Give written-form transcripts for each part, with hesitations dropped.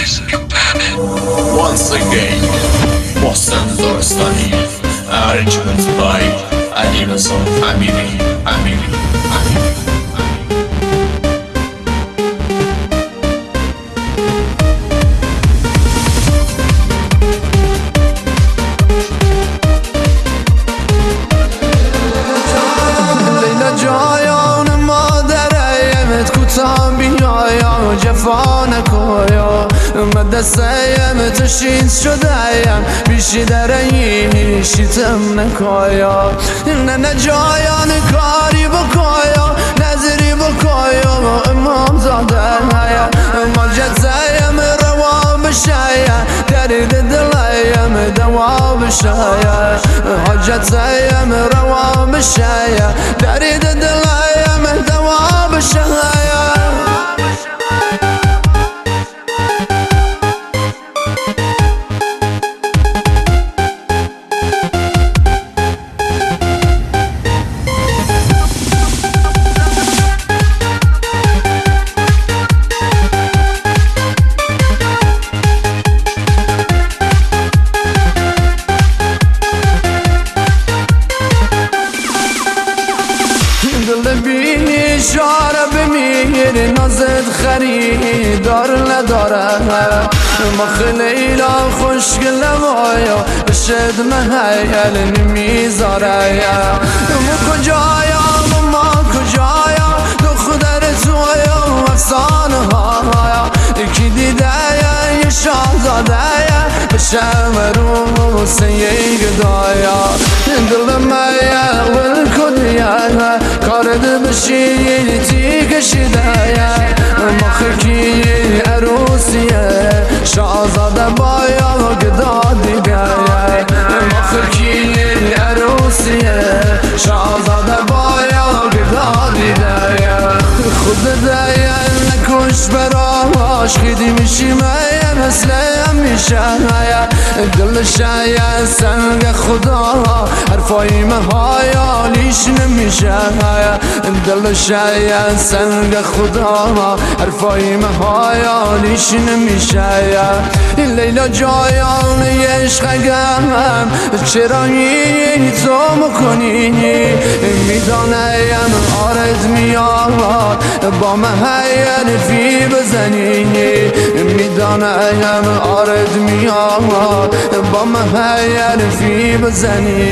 Once again محسن زارستانی arrangement by علی رضا امیری جفا نکویا من دستیم تشید شدهیم بیشی درهی شیتم نکویا نه جایان کاری بکویا نظری بکویا امام زاده ما جزایم روا بشایا درد دلیم دوا بشایا حاجت زایم روا بشایا درد دلیم دوا بشایا اشاره بمیر نازت خریدار نداره ما خلیلا خوشگل مایا بشد محیل نمیذاره ما کجایا ما کجایا دختر تویا افسانه ها یکی دیده یه شاهزاده بشم رو سیگ دایا دل مایا والکدیا کارد بشی تی کشیده مخکی عروسیه شاهزاده بایا گدا دیگه مخکی عروسیه شاهزاده بایا گدا دیگه خود دیگه نکش براش خیدی میشی میم مثل میشه دل شاید سنگ خدا حرفای مهایالیش نمیشه دل شاید سنگ خدا حرفای مهایالیش نمیشه لیلا جایان عشقم چرا این تو میکنی میدانم آرد میاد با محیل فی بزنی میدانم آرد میاد با محیل فی بزنی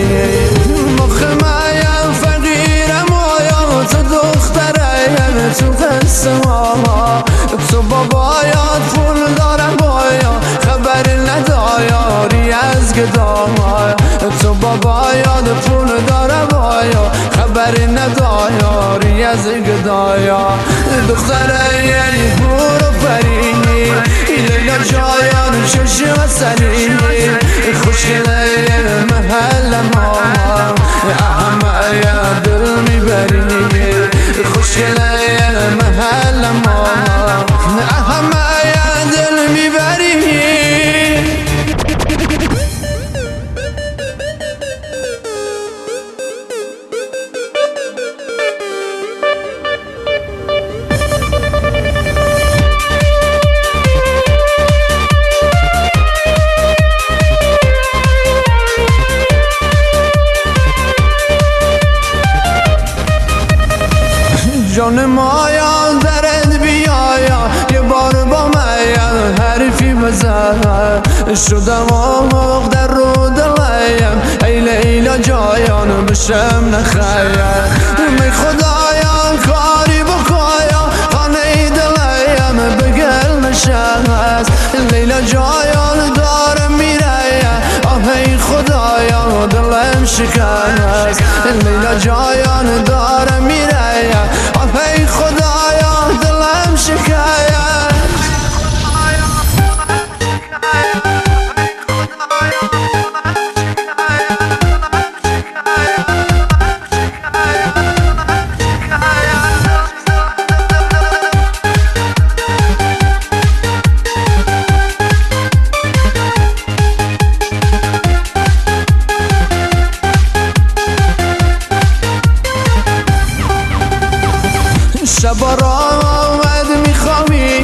مخمایم فقیرم آیا تو دخترم تو قصه ها تو بابایات پول دارم بایا خبر ندایاری از گدای تو بابایات پول دارم بایا خبر ندایاری از گدایا دختره یعنی برو فرینی لیلا جایان چشم سرینی خوشگله محل ما احمه دل میبرینی خوشگله محل ما احمه دل میبرینی جان مایا درد بیایا یه بار با مایا حرفی بزن شدم آموق در رو دلیم ای لیلا جایان بشم نخیم می خدایا کاری بکایا خانه دلیم بگل نشست لیلا جایان دارم میره آه ای خدایا دلم شکست لیلا جایان دارم میره ای خدایا دلم شکایت شب را آمد میخوامی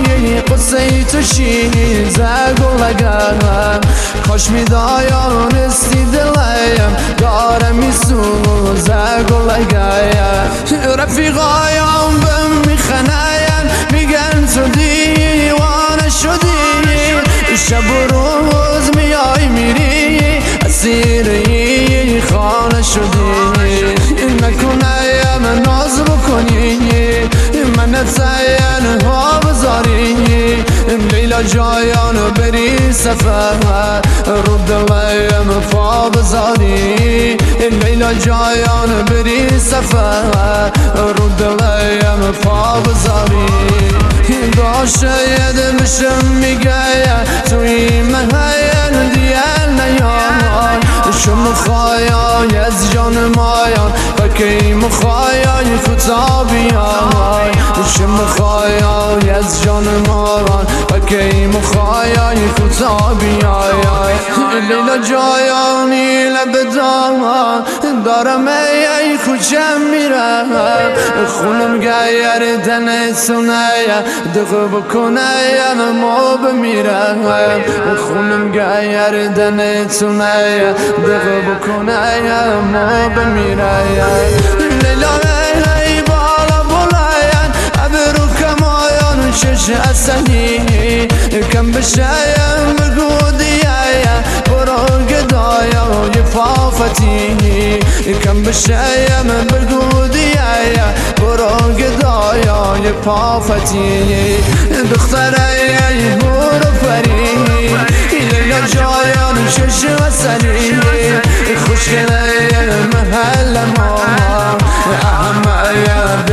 قصه تو شیزه گلگم کاش میدایانستی دلیم داره میسوزه گلگم رفیقایم بهم میخنین میگن تو دیوانه شدی شب و روز میای میری اسیری خانه شدی نکنیم ناز بکنی من تین ها بذاری لیلا جایان بری سفر رو دلیم پا بذاری لیلا جایان بری سفر رو دلیم پا بذاری داشته یه دلشم میگه توی مهین دیل نیان شم خواهی از جان مایان و کی مخواهی خطابیان شم خواهی از جان مایان و کی مخواهی خطابیان لیلا جایانی لبدان دارم ای خوشم میرم خونم گیر دن سونه دقه بکنه ما بمیرم خونم گیر دن سونه دقه بکنه ما بمیرم لیلا ای بالا بلاین ابرو کمایان شش اصلی کم بشایم بگو دیایا برو گدایا یه فافتی کم بشایم بگو دیایا برو گدایا یه فافتی دختره برو پری لیلا جایان شش اصلی خوشگله محل ما اهم